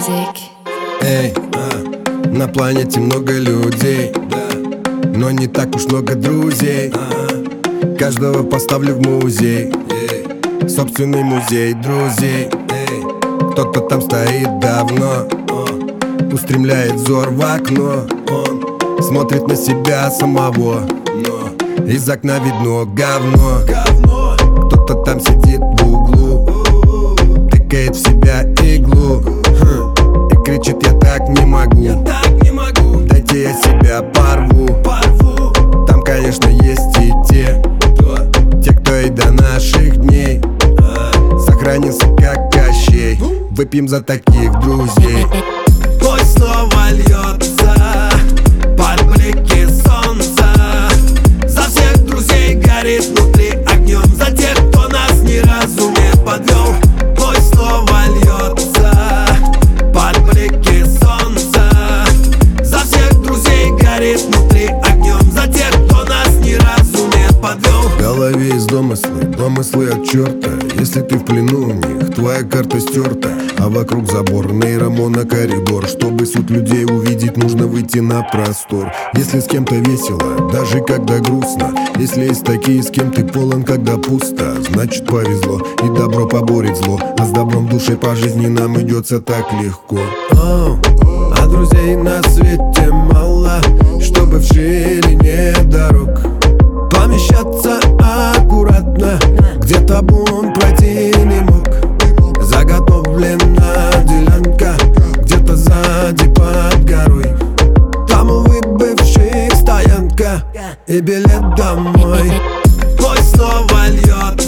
Эй, на планете много людей, но не так уж много друзей. Каждого поставлю в музей, собственный музей друзей. Кто-то там стоит давно, устремляет взор в окно. Он смотрит на себя самого, но из окна видно говно. Кто-то там сидит в углу, тыкает в себя иглу и кричит: я так не могу, дайте я себя порву. Там, конечно, есть и те, кто и до наших дней сохранился как Кощей. Выпьем за таких друзей. Пусть снова льется под блики солнца. За всех друзей горит внутри огнем, за тех, кто нас ни разу не подвел. Пусть снова льется под блики солнца. За всех друзей горит внутри огнем, за тех, кто нас ни разу не подвел. В голове есть домыслы от черта. Если ты в плену у них, твоя карта стерта, а вокруг забор, нейромонокоридор. Чтобы суть людей увидеть, нужно выйти на простор. Если с кем-то весело, даже когда грустно, если есть такие, с кем ты полон, когда пусто, значит повезло, и добро поборет зло. А с добром в душе по жизни нам идется так легко. А друзей на свете мало, чтобы в ширине дорог помещаться аккуратно, где табун пройти не мог. Заготовлена делянка где-то сзади под горой. Там у выбывших стоянка и билет домой. Пусть снова льется